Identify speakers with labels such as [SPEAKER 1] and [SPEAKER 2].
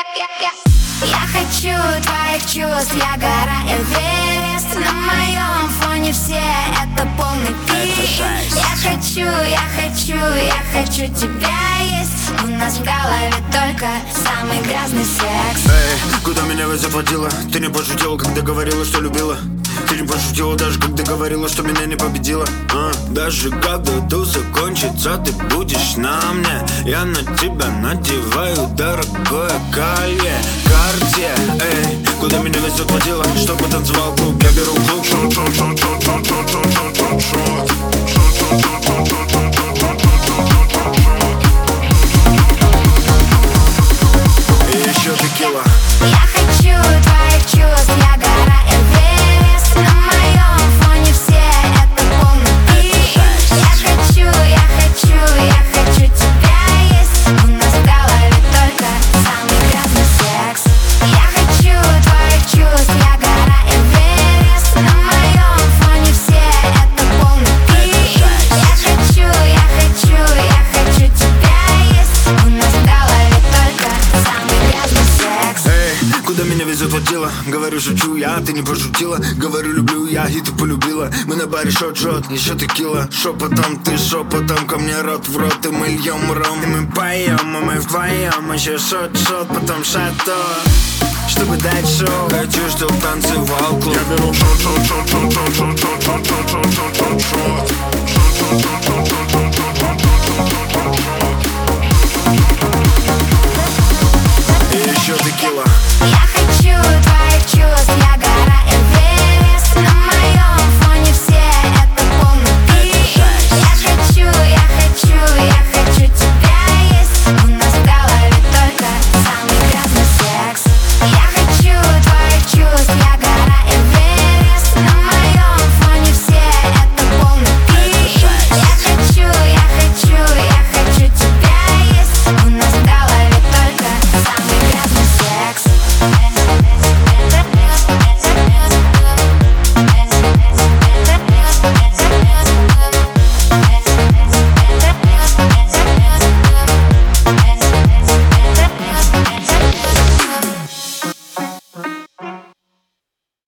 [SPEAKER 1] Я хочу твоих чувств, я гора Эверест. На моем фоне все это полный пиздец. Я хочу тебя есть. У нас в голове только самый грязный секс.
[SPEAKER 2] Эй, куда меня везет водила? Ты не пошутила, когда говорила, что любила. Ты не пошутила даже, когда говорила, что меня не победила. Даже когда туса кончится, ты будешь на мне. Я на тебя надеваю дорогое колье Cartier. Эй, куда меня везет водила? Чтобы танцевал клуб, я беру клуб. И еще текила.
[SPEAKER 1] Я хочу твоих чувств, я гора Эверест. На моем фоне все это полный пиздец. Я хочу тебя есть. У нас в голове только самый грязный секс. Я хочу твоих чувств, я гора Эверест. На моем фоне все это полный пиздец. Я хочу тебя есть. У нас в голове только самый грязный секс.
[SPEAKER 2] Эй, куда меня везет водила? Говорю, шучу я, ты не пошутила. Говорю, люблю я, и ты полюбила. Мы на баре шот-шот, еще текила. Шепотом, ты шепотом, ко мне рот в рот. И мы льем ром, и мы поем, и мы вдвоем. Еще шот-шот, потом шато, чтобы дать шоу. Хочу, чтоб танцевал клуб. Я беру и еще текила.